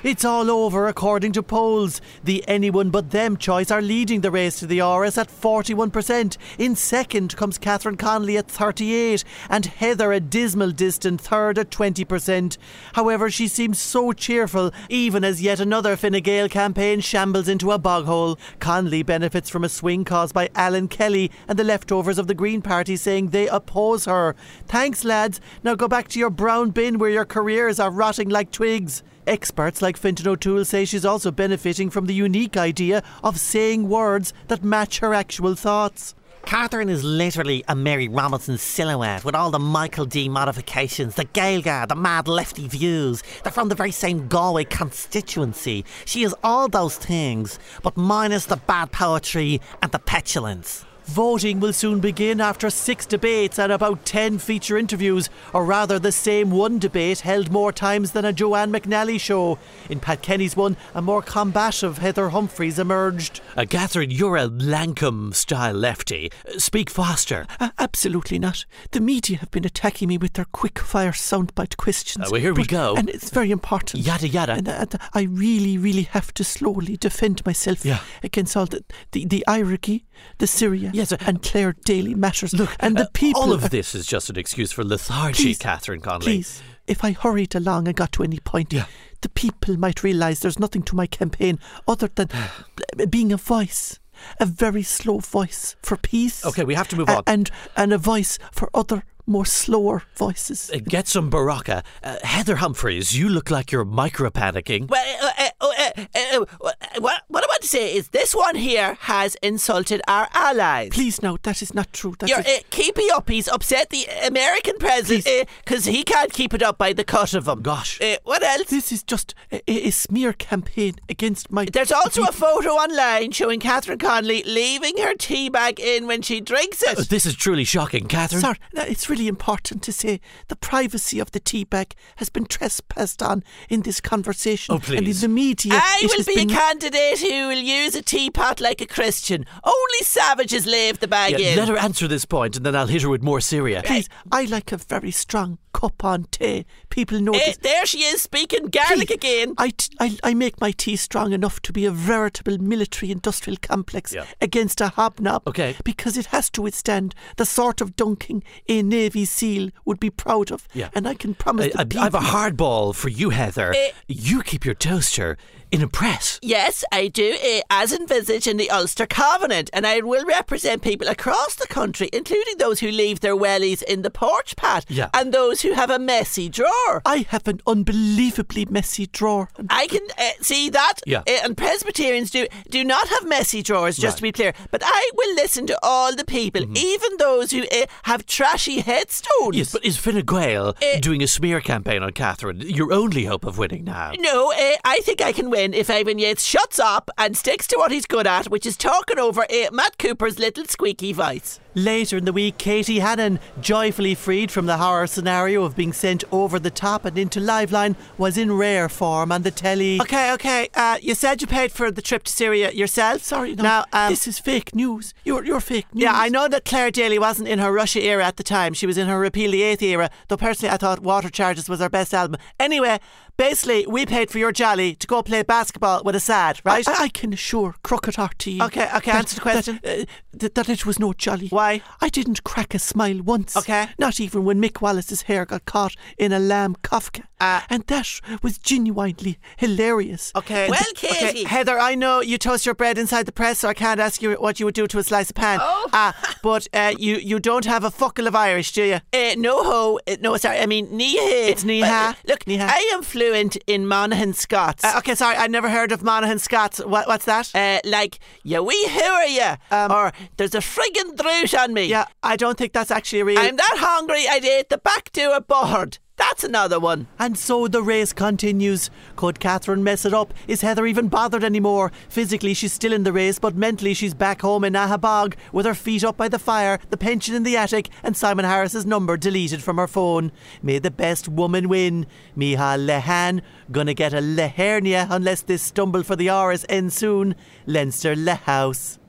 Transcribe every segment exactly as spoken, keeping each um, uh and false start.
It's all over according to polls. The anyone but them choice are leading the race to the R S at forty-one percent. In second comes Catherine Connolly at thirty-eight and Heather a dismal distant third at twenty percent. However, she seems so cheerful even as yet another Fine Gael campaign shambles into a boghole. Connolly benefits from a swing caused by Alan Kelly and the leftovers of the Green Party saying they oppose her. Thanks lads, now go back to your brown bin where your careers are rotting like twigs. Experts like Fintan O'Toole say she's also benefiting from the unique idea of saying words that match her actual thoughts. Catherine is literally a Mary Robinson silhouette with all the Michael D modifications, the Gaeilge, the mad lefty views. They're from the very same Galway constituency. She is all those things, but minus the bad poetry and the petulance. Voting will soon begin after six debates and about ten feature interviews, or rather the same one debate held more times than a Joanne McNally show. In Pat Kenny's one, a more combative Heather Humphreys emerged. Uh, Catherine, you're a Lancome-style lefty. Uh, speak faster. Uh, absolutely not. The media have been attacking me with their quick-fire soundbite questions. Uh, well, here we but, go. And it's very important. Yada, yada. And, uh, I really, really have to slowly defend myself yeah. against all the, the, the hierarchy, the Syria, yes, uh, and Clare Daly matters. Look, and the uh, people. all of this is just an excuse for lethargy, please, Catherine Connolly. Please, if I hurried along and got to any point, yeah. the people might realise there's nothing to my campaign other than being a voice, a very slow voice for peace. Okay, we have to move on. A- and and a voice for other more slower voices. Uh, get some Baraka. Uh, Heather Humphreys, you look like you're micro-panicking. Well, uh, uh, uh, uh, uh, what, what I want to say is this one here has insulted our allies. Please, no, that is not true. That Your is... uh, keepy up, he's upset the American president because uh, he can't keep it up by the cut of him. Gosh. Uh, what else? This is just a, a smear campaign against my... There's also a photo online showing Catherine Connolly leaving her tea bag in when she drinks it. Uh, this is truly shocking, Catherine. Sorry, no, it's really important to say the privacy of the tea bag has been trespassed on in this conversation. Oh, please. And in the media... I it will has be been... a candidate who will use a teapot like a Christian. Only savages leave the bag Yeah, in. let her answer this point and then I'll hit her with more Syria. Please, I like a very strong cup on tea. People know Uh, this. there she is speaking garlic Please, again. I, t- I, I make my tea strong enough to be a veritable military-industrial complex Yeah. against a hobnob. Okay. Because it has to withstand the sort of dunking a Navy SEAL would be proud of. Yeah. And I can promise I, the I, people... I have a hardball for you, Heather. Uh, you keep your toaster in a press. Yes, I do, uh, as envisaged in the Ulster Covenant, and I will represent people across the country, including those who leave their wellies in the porch pat, Yeah. and those who have a messy drawer. I have an unbelievably messy drawer. I can uh, see that, Yeah. uh, and Presbyterians do do not have messy drawers, just Right. to be clear. But I will listen to all the people, Mm-hmm. even those who uh, have trashy headstones. Yes, but is Fine Gael Uh, doing a smear campaign on Catherine your only hope of winning now? No, uh, I think I can win if Ivan Yates shuts up and sticks to what he's good at, which is talking over uh, Matt Cooper's little squeaky voice. Later in the week, Katie Hannon, joyfully freed from the horror scenario of being sent over the top and into Liveline, was in rare form on the telly. Okay, okay. Uh, you said you paid for the trip to Syria yourself. Sorry, no. Now, um, this is fake news. You're, you're fake news. yeah, I know that Claire Daly wasn't in her Russia era at the time. She was in her Repeal the Eighth era, though personally I thought Water Charges was her best album. Anyway, basically, we paid for your jolly to go play basketball with Assad, right? I, I can assure Crooked R T E. Okay, okay, answer the question. That, uh, that, that it was no jolly. Why? I didn't crack a smile once. Okay. Not even when Mick Wallace's hair got caught in a lamb kafka. Uh, and that was genuinely hilarious. Okay. And Well, th- Katie. okay, Heather, I know you toast your bread inside the press, so I can't ask you what you would do to a slice of pan. Oh. Uh, but uh, you, you don't have a fuckle of Irish, do you? Uh, no ho. Uh, no, sorry. I mean, niha. It's niha. Uh, look, Niha. I am fluent in Monaghan Scots. Uh, okay, sorry. I never heard of Monaghan Scots. What, what's that? Uh, like, yeah, we who are you? Um, or there's a friggin' droot on me. Yeah, I don't think that's actually a real... I'm that hungry I'd eat the back door board. That's another one. And so the race continues. Could Catherine mess it up? Is Heather even bothered anymore? Physically, she's still in the race, but mentally she's back home in Nahabog with her feet up by the fire, the pension in the attic, and Simon Harris's number deleted from her phone. May the best woman win. Micheál Lehan, gonna get a lehernia unless this stumble for the R S ends soon. Leinster Lehouse.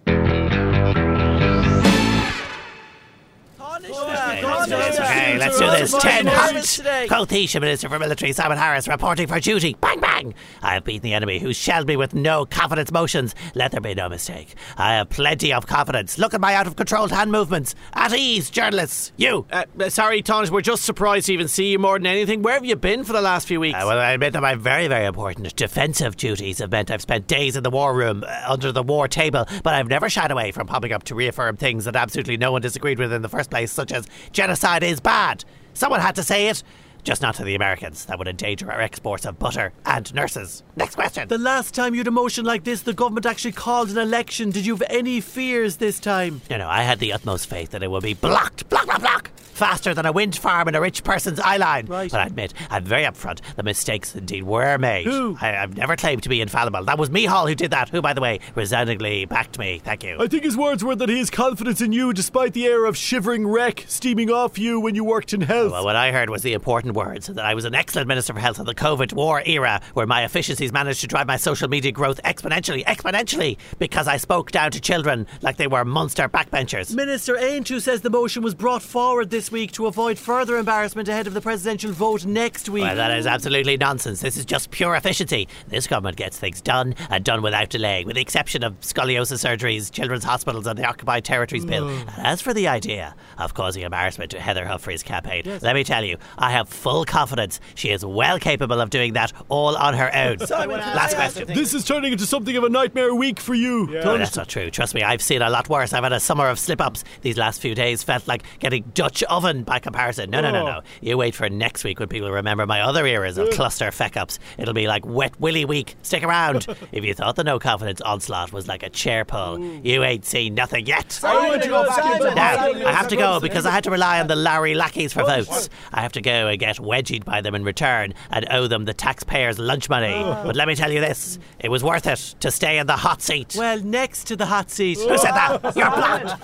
Okay, let's do this. Ten Hunt. Quotation Minister for Military Simon Harris reporting for duty. Bang, bang. bang! I have beaten the enemy who shelled me with no confidence motions. Let there be no mistake. I have plenty of confidence. Look at my out-of-controlled hand movements. At ease, journalists. You. Uh, uh, sorry, Thomas, we're just surprised to even see you more than anything. Where have you been for the last few weeks? Uh, well, I admit that my very, very important defensive duties have meant I've spent days in the war room, uh, under the war table, but I've never shied away from popping up to reaffirm things that absolutely no one disagreed with in the first place, such as genocide is bad. Someone had to say it. Just not to the Americans. That would endanger our exports of butter and nurses. Next question. The last time you had a motion like this, the government actually called an election. Did you have any fears this time? No, no, I had the utmost faith that it would be blocked, block, block, block, faster than a wind farm in a rich person's eye line. Right. But I admit, I'm very upfront. The mistakes indeed were made. Who? I, I've never claimed to be infallible. That was Mihal who did that, who, by the way, resoundingly backed me. Thank you. I think his words were that he has confidence in you despite the air of shivering wreck steaming off you when you worked in health. Well, what I heard was the important words, that I was an excellent Minister for Health in the COVID war era, where my efficiencies managed to drive my social media growth exponentially, exponentially, because I spoke down to children like they were Munster backbenchers. Minister Aintrue says the motion was brought forward this week to avoid further embarrassment ahead of the presidential vote next week. Well, that is absolutely nonsense. This is just pure efficiency. This government gets things done and done without delay, with the exception of scoliosis surgeries, children's hospitals and the Occupied Territories Bill. And as for the idea of causing embarrassment to Heather Humphrey's campaign, yes. Let me tell you, I have full confidence she is well capable of doing that all on her own. Last question. This is turning into something of a nightmare week for you. Yeah. No, that's not true. Trust me, I've seen a lot worse. I've had a summer of slip-ups. These last few days felt like getting Dutch oven by comparison. No, no, no, no. You wait for next week when people remember my other eras of cluster feck-ups. It'll be like Wet Willy week. Stick around. If you thought the no confidence onslaught was like a chair pull, you ain't seen nothing yet. Now, I have to go because I had to rely on the Larry lackeys for votes. I have to go and get wedgied by them in return and owe them the taxpayers' lunch money. But let me tell you this, it was worth it to stay in the hot seat. Well, next to the hot seat. Who said that? You're blocked.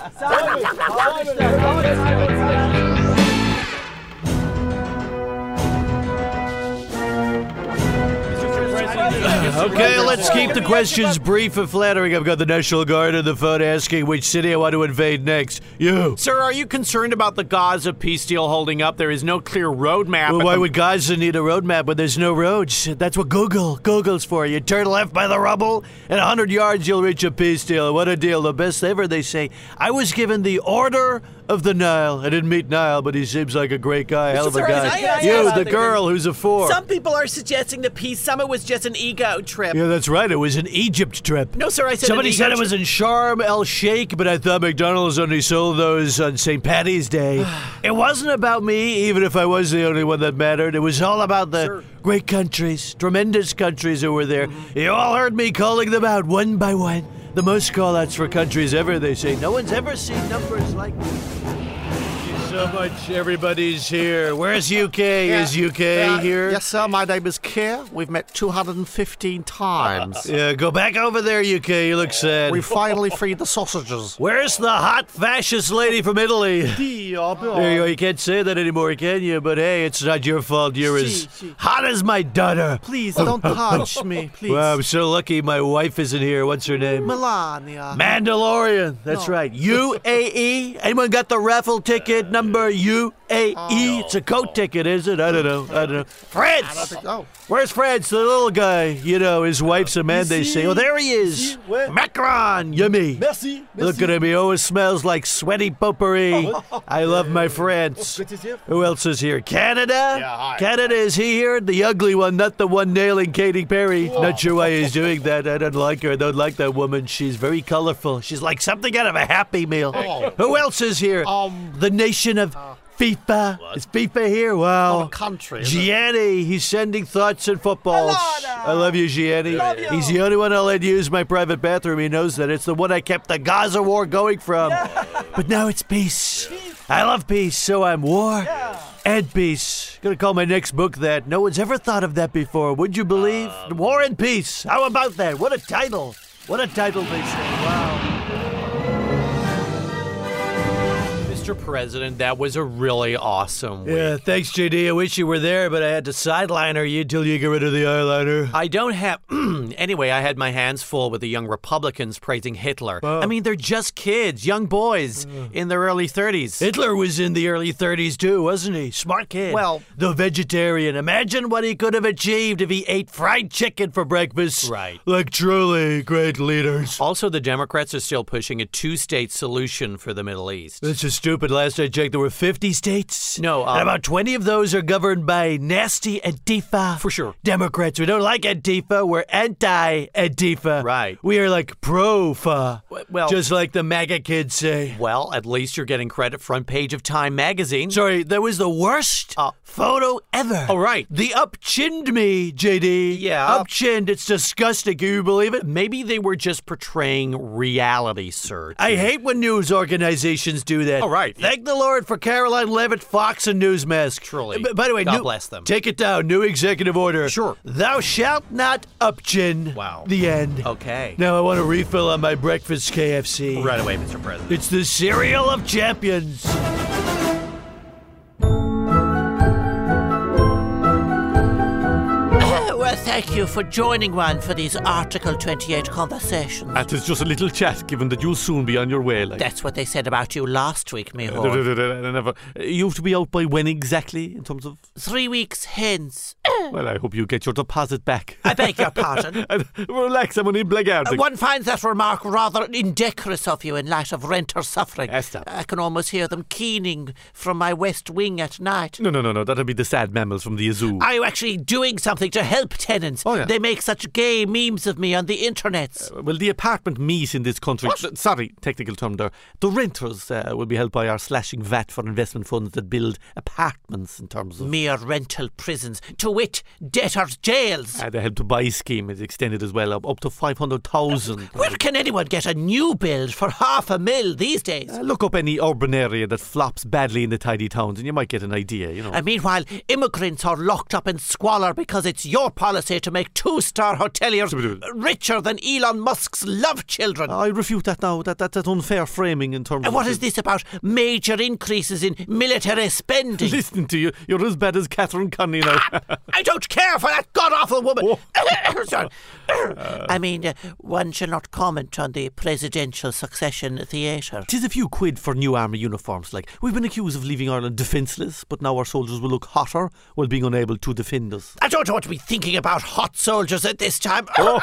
Okay, let's keep the questions brief and flattering. I've got the National Guard on the phone asking which city I want to invade next. You. Sir, are you concerned about the Gaza peace deal holding up? There is no clear roadmap. Well, why the- would Gaza need a roadmap when there's no roads? That's what Google. Google's for. You turn left by the rubble, and a hundred yards you'll reach a peace deal. What a deal. The best ever, they say. I was given the Order of the Nile. I didn't meet Nile, but he seems like a great guy. Hell of a Sorry, guy. I- I- You, I- the girl who's a four. Some people are suggesting the peace summit was just an ego trip. Yeah, that's right. It was an Egypt trip. No, sir, I said Somebody an said ego it was in Sharm el Sheikh, but I thought McDonald's only sold those on Saint Paddy's Day. It wasn't about me, even if I was the only one that mattered. It was all about the Sure. great countries, tremendous countries who were there. Mm-hmm. You all heard me calling them out one by one. The most call-outs for countries ever, they say. No one's ever seen numbers like this. So much everybody's here. Where's U K? Yeah. Is U K uh, here? Yes, sir. My name is Keir. We've met two hundred fifteen times. Yeah, go back over there, U K. You look sad. We finally freed the sausages. Where's the hot fascist lady from Italy? There you go. You can't say that anymore, can you? But hey, it's not your fault. You're as hot as my daughter. Please, don't touch me, please. Well, I'm so lucky my wife isn't here. What's her name? Melania. Mandalorian. That's no. right. U A E. Anyone got the raffle ticket number? Number U A E. Oh. It's a coat ticket, is it? I don't know. I don't know. France! I don't think, oh. Where's France? The little guy. You know, his wife's a man, they say. Oh, there he is. Macron. Yummy. Merci. Merci. Look at him. He always smells like sweaty potpourri. I love my France. Who else is here? Canada? Yeah, hi. Canada, is he here? The ugly one, not the one nailing Katy Perry. Oh. Not sure why he's doing that. I don't like her. I don't like that woman. She's very colorful. She's like something out of a Happy Meal. Oh. Who else is here? Um, the nation of uh, FIFA. What? Is FIFA here? Wow. Not a country. Gianni, he's sending thoughts and footballs. I love you, Gianni. Love you. He's the only one I'll let use my private bathroom. He knows that. It's the one I kept the Gaza war going from. Yeah. But now it's peace. peace. I love peace, so I'm war yeah. and peace. Gonna call my next book that. No one's ever thought of that before. Would you believe? Um, war and peace. How about that? What a title. What a title, they say. Wow. Mister President, that was a really awesome week. Yeah, thanks, J D. I wish you were there, but I had to sideliner you till you get rid of the eyeliner. I don't have... Anyway, I had my hands full with the young Republicans praising Hitler. Wow. I mean, they're just kids, young boys in their early thirties. Hitler was in the early thirties too, wasn't he? Smart kid. Well- the vegetarian. Imagine what he could have achieved if he ate fried chicken for breakfast. Right. Like truly great leaders. Also, the Democrats are still pushing a two-state solution for the Middle East. That's just stupid. Last I checked, there were fifty states. No, uh, and about twenty of those are governed by nasty Antifa. For sure. Democrats, we don't like Antifa. We're anti-Antifa. Right. We are like pro-fa. well- just like the MAGA kids say. Well, at least you're getting credit front page of Time magazine. Sorry, that was the worst Uh, photo ever. Oh, right. The up-chinned me, J D. Yeah. Up-chinned. It's disgusting. Can you believe it? Maybe they were just portraying reality, sir. I hate when news organizations do that. Oh, right. Thank the Lord for Caroline Levitt, Fox, and Newsmask. Truly. B- by the way, God new- bless them. Take it down. New executive order. Sure. Thou shalt not up-chin. Wow. The end. Okay. Now I want a refill on my breakfast K F C. Right away, Mister President. It's the cereal of champions. Well, thank you for joining one for these Article twenty-eight conversations. That is just a little chat, given that you'll soon be on your way. Like. That's what they said about you last week, Uh, Mijo. never. You have to be out by when exactly, in terms of... Three weeks hence. Well, I hope you get your deposit back. I beg your pardon. Relax, I'm only blackguarding. One finds that remark rather indecorous of you in light of renters suffering. Yes, stop. I can almost hear them keening from my west wing at night. No, no, no, no. That'll be the sad mammals from the zoo. Are you actually doing something to help tenants? Oh, yeah. They make such gay memes of me on the internet. Uh, well, the apartment meet in this country... What? Uh, sorry, technical term there. The renters uh, will be helped by our slashing V A T for investment funds that build apartments in terms of... Mere rental prisons, to wit, debtors' jails. Uh, the Help to Buy scheme is extended as well, up, up to five hundred thousand. Where can anyone get a new build for half a mil these days? Uh, look up any urban area that flops badly in the tidy towns and you might get an idea, you know. And meanwhile, immigrants are locked up in squalor because it's your policy to make two-star hoteliers richer than Elon Musk's love children. I refute that now. That, that That's unfair framing in terms And of... what is this about major increases in military spending? Listening to you, you're as bad as Catherine Conley now. I don't care for that god-awful woman. Oh. Sorry. I mean, uh, one shall not comment on the presidential succession theatre. Tis a few quid for new army uniforms. Like, we've been accused of leaving Ireland defenceless, but now our soldiers will look hotter while being unable to defend us. I don't want to be thinking about hot soldiers at this time. Oh.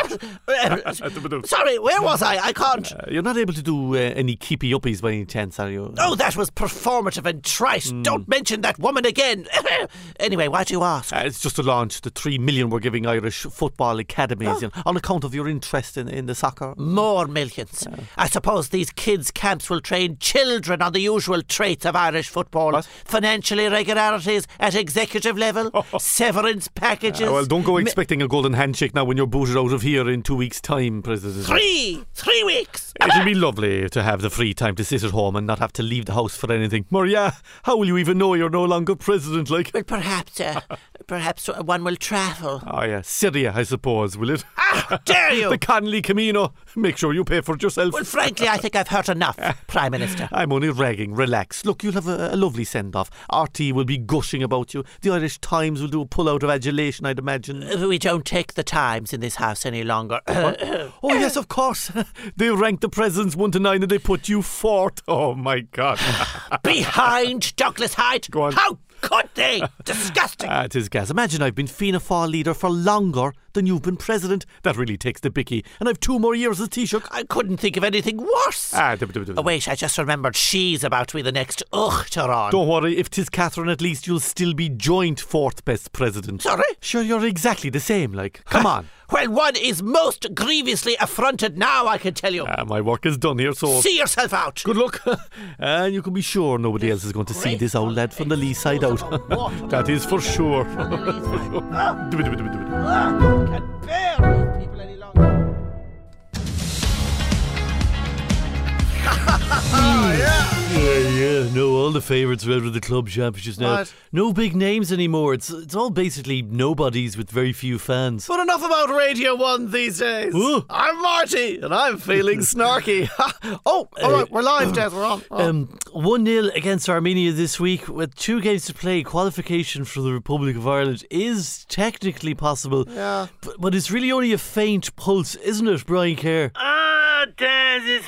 Sorry, where was I? I can't. Uh, you're not able to do uh, any keepy-uppies by any chance, are you? Oh, that was performative and trite. Mm. Don't mention that woman again. Anyway, why do you ask? Uh, it's just to launch the three million we're giving Irish football academies you know, on account of your interest in, in the soccer. More millions. I suppose these kids' camps will train children on the usual traits of Irish football. What? Financial irregularities at executive level, severance packages. Uh, well, don't go mi- expecting a golden handshake now when you're booted out of here in two weeks' time, President. Three! Three weeks! It'll be lovely to have the free time to sit at home and not have to leave the house for anything. Maria, how will you even know you're no longer president, like? Well, perhaps, uh, perhaps one will travel. Oh, yeah, Syria, I suppose, will it? Ah, dare you! The Conley Camino. Make sure you pay for it yourself. Well, frankly, I think I've heard enough, Prime Minister. I'm only ragging. Relax. Look, you'll have a, a lovely send-off. R T will be gushing about you. The Irish Times will do a pull-out of adulation, I'd imagine. We don't take the Times in this house any longer. Oh, yes, of course. They ranked the presidents one to nine and they put you fourth. Oh, my God. Behind Douglas Hyde? Go on. How could they? Disgusting. Ah, it is gas. Imagine I've been Fianna Fáil leader for longer than you've been president. That really takes the bicky. And I've two more years as Taoiseach. I couldn't think of anything worse. Ah, dib- dib- dib- Oh, wait, I just remembered she's about to be the next Uachtaran. Don't worry, if 'tis Catherine, at least you'll still be joint fourth best president. Sorry? Sure, you're exactly the same, like. Come on. Well, one is most grievously affronted now, I can tell you. Ah, my work is done here, so... See yourself out. Good luck. And you can be sure nobody else is going to see this old lad from the lee side out. That is for sure. Dib- dib- dib- dib- dib. Can't bear these people any longer. Yeah, yeah. Uh, no, all the favourites are out of the club championships now. Right. No big names anymore. It's it's all basically nobodies with very few fans. But enough about Radio one these days. Ooh. I'm Marty, and I'm feeling snarky. oh, all right, we're live, Des. We're on. We're on. Um, one nil against Armenia this week with two games to play. Qualification for the Republic of Ireland is technically possible. Yeah. But, but it's really only a faint pulse, isn't it, Brian Kerr? Ah, Des, it's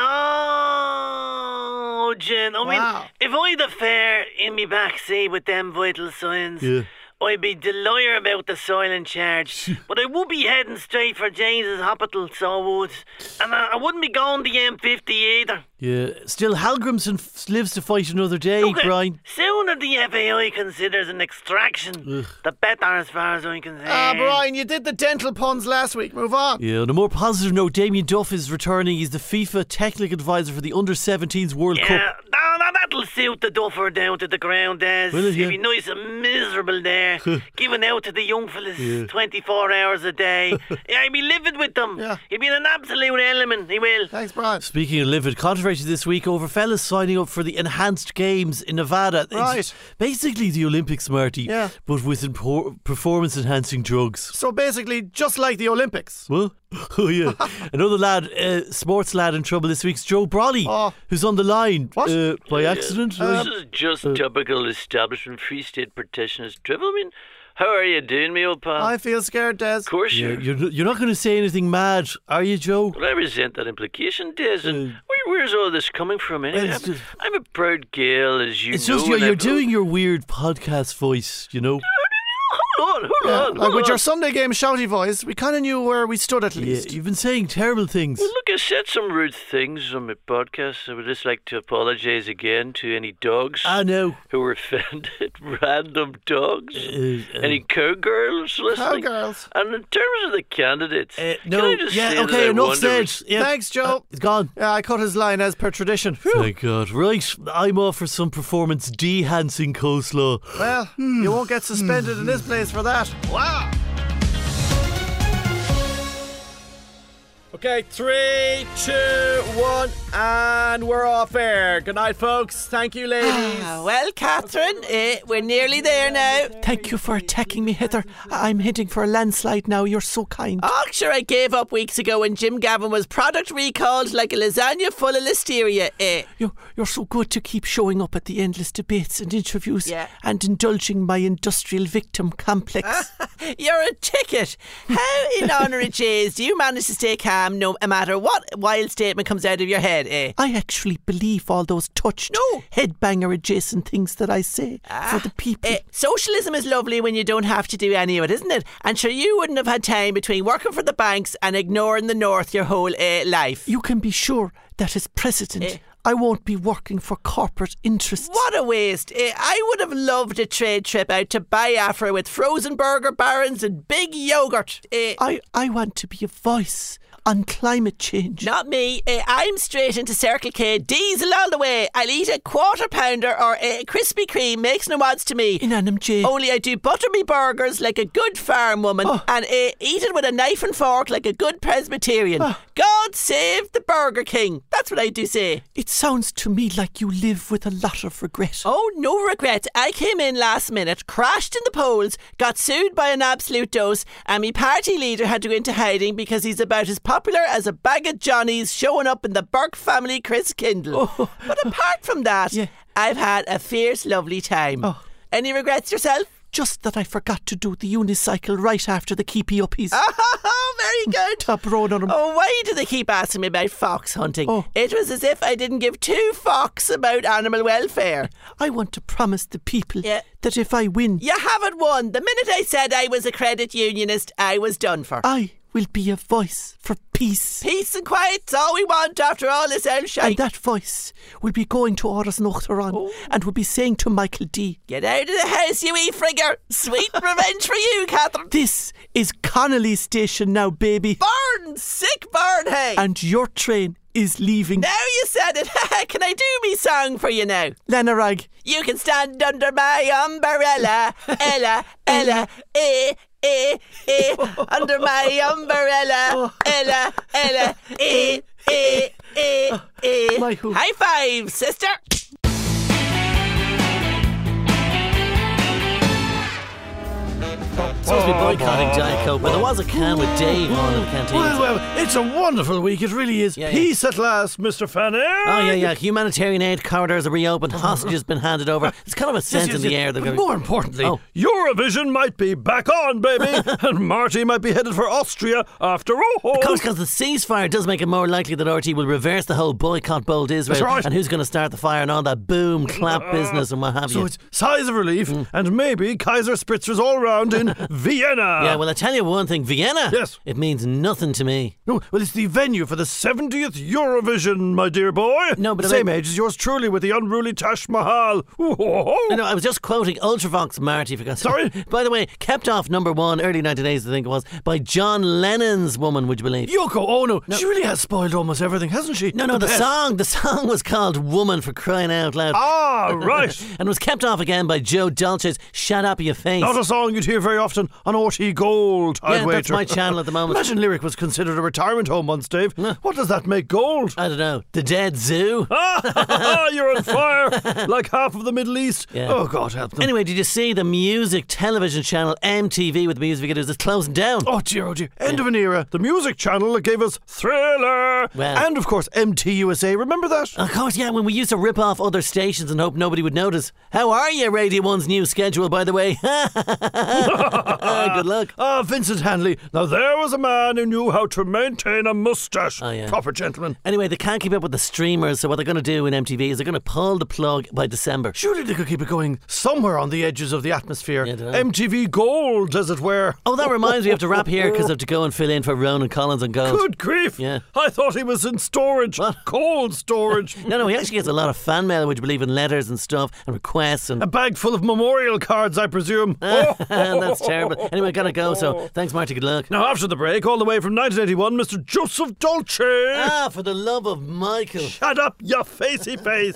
Malone. I mean, Wow. if I'd a fair in me backseat with them vital signs, Yeah. I'd be delighted about the silent charge. But I would be heading straight for James's Hospital, so I would. And I, I wouldn't be going the M fifty either. Yeah. Still, Halgrimson f- lives to fight another day, Look, Brian. Sooner the F A I considers an extraction, the better as far as I'm concerned. Ah, Brian, you did the dental puns last week. Move on. Yeah, on a more positive note, Damien Duff is returning. He's the FIFA technical advisor for the under seventeens World Yeah, Cup. no, no, that'll suit the duffer down to the ground, Des. Will it, He'll yeah? be nice and miserable there, giving out to the young fellas twenty-four hours a day. Yeah, he'll be livid with them. Yeah. He'll be an absolute element, he will. Thanks, Brian. Speaking of livid, controversy this week over fellas signing up for the enhanced games in Nevada. It's Right. basically the Olympics, Marty, Yeah. but with impor- performance-enhancing drugs. So basically, just like the Olympics. Well, oh yeah. Another lad, uh, sports lad in trouble this week's Joe Brolly, Oh. who's on the line What? Uh, by accident. This is just typical establishment free state protectionist drivel. I mean, how are you doing, me old pal? I feel scared, Des. Of course yeah, you're. you're, you're not going to say anything mad, are you, Joe? Well, I resent that implication, Des. And where, where's all this coming from anyway? Well, it's I'm, just- I'm a proud girl, as you It's know. just you're, and you're I've- doing your weird podcast voice, you know. Hold on, hold Yeah, on. like hold with on. your Sunday game shouty voice, we kind of knew where we stood at Yeah, least. you've been saying terrible things. Well, look, I said some rude things on my podcast. I would just like to apologise again to any dogs I know. who were offended. Random dogs. Uh, uh, any cowgirls listening? Cowgirls. And in terms of the candidates, Uh, can no, I just yeah, say that okay, I enough wonder- said. Yeah. Thanks, Joe. Uh, it's gone. Yeah, I cut his line as per tradition. Phew. Thank God. Right, I'm off for some performance de-hancing coleslaw. Well, you won't get suspended in this place for that. Wow. Okay, three, two, one, and we're off air. Good night, folks. Thank you, ladies. Ah, well, Catherine, eh, we're nearly there now. Thank you for attacking me, Heather. I'm heading for a landslide now. You're so kind. Oh, sure, I gave up weeks ago when Jim Gavin was product recalled like a lasagna full of listeria. Eh. You're, you're so good to keep showing up at the endless debates and interviews Yeah. and indulging my industrial victim complex. You're a ticket. How in honour of Jays do you manage to stay calm no matter what wild statement comes out of your head, eh? I actually believe all those touched, No. headbanger adjacent things that I say for the people. Eh, socialism is lovely when you don't have to do any of it, isn't it? And sure, you wouldn't have had time between working for the banks and ignoring the North your whole eh, life. You can be sure that as president, Eh. I won't be working for corporate interests. What a waste. Eh, I would have loved a trade trip out to Biafra with frozen burger barons and big yogurt. Eh, I, I want to be a voice on climate change. Not me. Eh, I'm straight into Circle K. Diesel all the way. I'll eat a quarter pounder or a Krispy Kreme. Makes no odds to me. Inanimate J. Only I do butter me burgers like a good farm woman Oh. and uh, eat it with a knife and fork like a good Presbyterian. Oh. God save the Burger King. That's what I do say. It sounds to me like you live with a lot of regret. Oh, no regret. I came in last minute, crashed in the polls, got sued by an absolute dose, and my party leader had to go into hiding because he's about as popular as a bag of Johnnies showing up in the Burke family Chris Kindle. Oh. But apart from that, Yeah. I've had a fierce, lovely time. Oh. Any regrets yourself? Just that I forgot to do the unicycle right after the keepy uppies. Oh, very good. Top road on 'em. Oh, why do they keep asking me about fox hunting? Oh. It was as if I didn't give two fucks about animal welfare. I want to promise the people Yeah. that if I win, You haven't won. The minute I said I was a credit unionist, I was done for. I will be a voice for peace. Peace and quiet's all we want after all this old And shite. that voice will be going to Áras Nóchtaran Oh. and will be saying to Michael D, Get out of the house, you wee frigger. Sweet revenge for you, Catherine. this is Connolly Station now, baby. Burn, sick burn, hey. And your train is leaving. Now you said it. Can I do me song for you now? Lanarag. You can stand under my umbrella, Ella, Ella, eh, eh, eh, under my umbrella, Ella, Ella, eh, eh, eh, eh. My who? High five, sister. Supposed to be boycotting Diet Coke, but there was a can with Dave on in the canteen. Well, well, it's a wonderful week. It really is. Yeah, yeah. Peace at last, Mister Fanning. Oh, yeah, yeah. Humanitarian aid corridors are reopened. Hostages been handed over. It's kind of a sense Yes, in yes, the yes. air. They're But gonna- more importantly, Oh. Eurovision might be back on, baby. And Marty might be headed for Austria after all. Of course, because the ceasefire does make it more likely that R T will reverse the whole boycott bold Israel. That's right. And who's going to start the fire and all that boom, clap business and what have So you. it's sighs of relief and maybe Kaiser Spritzers all round in Vienna. Yeah, well, I tell you one thing, Vienna, Yes. it means nothing to me. No, well, it's the venue for the seventieth Eurovision, my dear boy. No, but I Same mean- age as yours truly with the unruly Tash Mahal. Ooh-ho-ho. No, I was just quoting Ultravox Marty. For God's Sorry? By the way, kept off number one, early nineteen eighties, I think it was, by John Lennon's Woman, would you believe? Yoko Ono. She really has spoiled almost everything, hasn't she? No, no, the, best. song, the song was called Woman, for crying out loud. Ah, right. And was kept off again by Joe Dolce's Shut Up Your Face. Not a song you'd hear very often on O T Gold, I'd Yeah, wager. that's my channel at the moment. Imagine Lyric was considered a retirement home once, Dave. What does that make gold? I don't know. The Dead Zoo. Ah, you're on fire like half of the Middle East. Yeah. Oh, God help them. Anyway, did you see the music television channel M T V with the music videos is closing down? Oh dear, oh dear. End of an era. The music channel that gave us Thriller. Well- and of course M T U S A. Remember that? Of course, yeah, when we used to rip off other stations and hope nobody would notice. How are you, Radio one's new schedule, by the way? Good luck. Ah, Vincent Hanley. Now there was a man who knew how to maintain a moustache. Oh, yeah. Proper gentleman. Anyway, they can't keep up with the streamers, so what they're going to do in M T V is they're going to pull the plug by December. Surely they could keep it going somewhere on the edges of the atmosphere. Yeah, I dunno. M T V Gold, as it were. Oh, that reminds me, I have to wrap here because I have to go and fill in for Ronan Collins on Gold. Good grief. Yeah. I thought he was in storage. What? Cold storage. No, no, he actually gets a lot of fan mail, would you believe, in letters and stuff and requests and. A bag full of memorial cards, I presume. Oh. That's terrible. Anyway, gotta go, so thanks, Marty. Good luck. Now, after the break, all the way from nineteen eighty-one, Mister Joseph Dolce. Ah, for the love of Michael. Shut up, you facey face.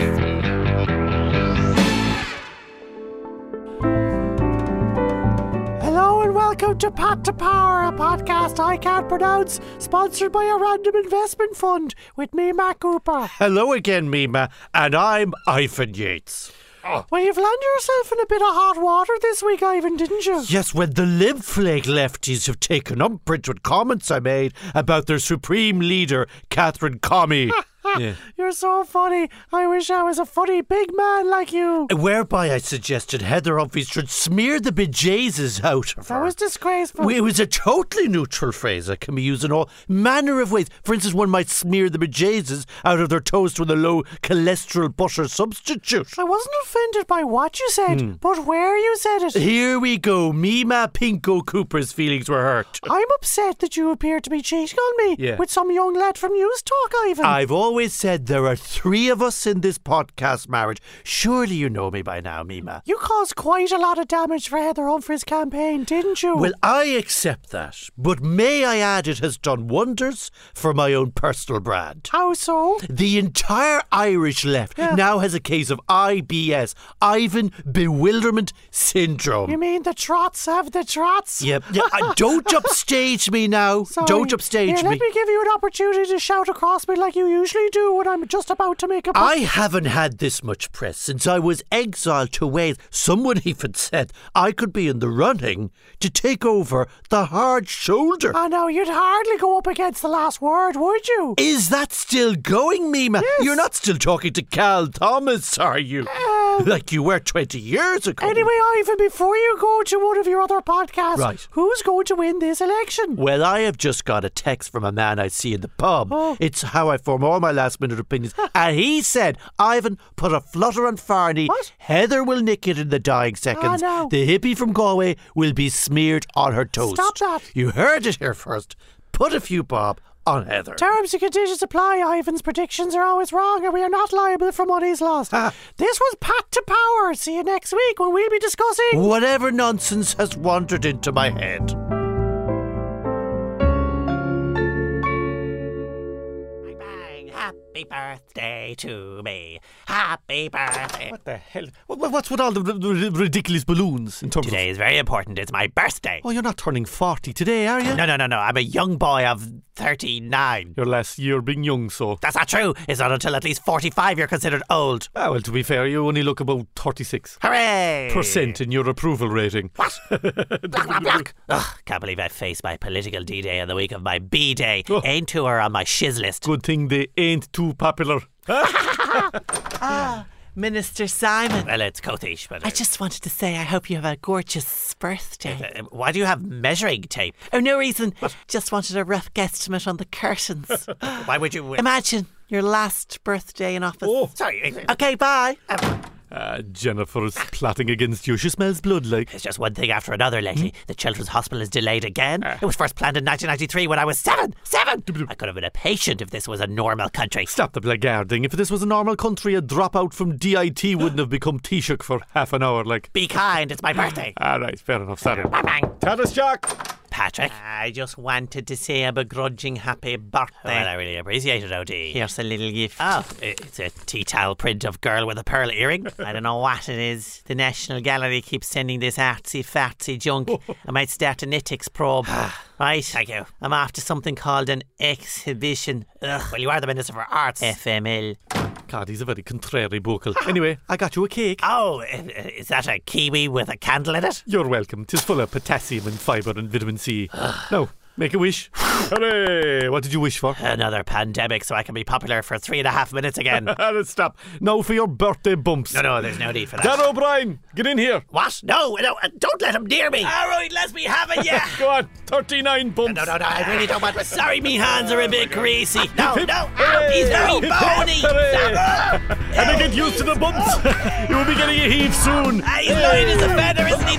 Hello and welcome to Pat to Power, a podcast I can't pronounce, sponsored by a random investment fund with me, Matt Cooper. Hello again, Mima, and I'm Ivan Yates. Well, you've landed yourself in a bit of hot water this week, Ivan, didn't you? Yes, when the Lib Flake lefties have taken umbrage with comments I made about their supreme leader, Catherine Comey. Yeah. You're so funny. I wish I was a funny big man like you. Whereby I suggested Heather Humphreys should smear the bejesus out of her. That was disgraceful. It was a totally neutral phrase that can be used in all manner of ways. For instance, one might smear the bejesus out of their toast with a low cholesterol butter substitute. I wasn't offended by what you said, but where you said it. Here we go. Mima Pinko Cooper's feelings were hurt. I'm upset that you appear to be cheating on me Yeah. with some young lad from News Talk, Ivan. I've always said there are three of us in this podcast marriage. Surely you know me by now, Mima. You caused quite a lot of damage for Heather Humphreys' campaign, didn't you? Well, I accept that, but may I add it has done wonders for my own personal brand. How so? The entire Irish left Yeah. now has a case of I B S, Ivan Bewilderment Syndrome. You mean the trots have the trots? Yep. Yeah, uh, don't upstage me now. Sorry. Don't upstage Here, me. let me give you an opportunity to shout across me like you usually do when I'm just about to make a... I haven't had this much press since I was exiled to Wales. Someone even said I could be in the running to take over the hard shoulder. I know, you'd hardly go up against the last word, would you? Is that still going, Mima? Yes. You're not still talking to Cal Thomas, are you? Um, like you were twenty years ago. Anyway, Ivan, before you go to one of your other podcasts, Right. who's going to win this election? Well, I have just got a text from a man I see in the pub. Oh. It's how I form all my last minute opinions. And he said, Ivan, put a flutter on Farney. What? Heather will nick it in the dying seconds. no. The hippie from Galway will be smeared on her toast. Stop that. You heard it here first. Put a few bob on Heather. Terms and conditions apply. Ivan's predictions are always wrong and we are not liable for monies lost. Ah. This was Pat to Power. See you next week when we'll be discussing... Whatever nonsense has wandered into my head. Bang, happy birthday to me. Happy birthday. What the hell? What- What's with all the r- r- ridiculous balloons in terms Today is very important. It's my birthday. of... Oh, you're not turning forty today, are you? No, no, no, no. I'm a young boy of thirty-nine. Your last year being young, so. That's not true. It's not until at least forty-five you're considered old. Ah, well, to be fair, you only look about thirty-six Hooray! percent in your approval rating. What? Block, block, block. Ugh, can't believe I faced my political D-Day on the week of my B-Day. Oh. Ain't to her on my shiz list. Good thing they ain't too popular. Ah, Minister Simon. Well, it's Cotish, but... Uh, I just wanted to say I hope you have a gorgeous birthday. uh, why do you have measuring tape? Oh, no reason. Just wanted a rough guesstimate on the curtains. Why would you... Imagine your last birthday in office. Oh. Sorry. Okay, bye. Um, Uh, Jennifer's plotting against you. She smells blood like. It's just one thing after another lately. The Children's Hospital is delayed again. It was first planned in nineteen ninety-three when I was seven. Seven! I could have been a patient if this was a normal country. Stop the blackguarding. If this was a normal country, a dropout from D I T wouldn't have become Taoiseach for half an hour, like. Be kind, it's my birthday. All right, fair enough. Sorry. Bang, bang. Tadas Jack. Patrick. I just wanted to say a begrudging happy birthday. Well, I really appreciate it, O D. Here's a little gift. Oh, it's a tea towel print of girl with a pearl earring. I don't know what it is. The National Gallery keeps sending this artsy fartsy junk. I might start an ethics probe. Right? Thank you. I'm after something called an exhibition. Ugh, well, you are the Minister for Arts. F M L. God, he's a very contrary buckle. Anyway, I got you a cake. Oh, is that a kiwi with a candle in it? You're welcome. Tis full of potassium and fibre and vitamin C. Now, make a wish. Hooray! What did you wish for? Another pandemic so I can be popular for three and a half minutes again. Let's stop. Now for your birthday bumps. No, no, there's no need for that. Dan O'Brien, get in here. What? No, no, uh, don't let him near me. All right, let's be having ya. Go on, thirty-nine bumps. No, no, no, I really don't want to. Sorry, me hands are a bit greasy. No, Hip, no, hooray! He's very Hip, bony. hooray! And I get used to the bumps. You will be getting a heave soon. He's light as a feather, isn't he?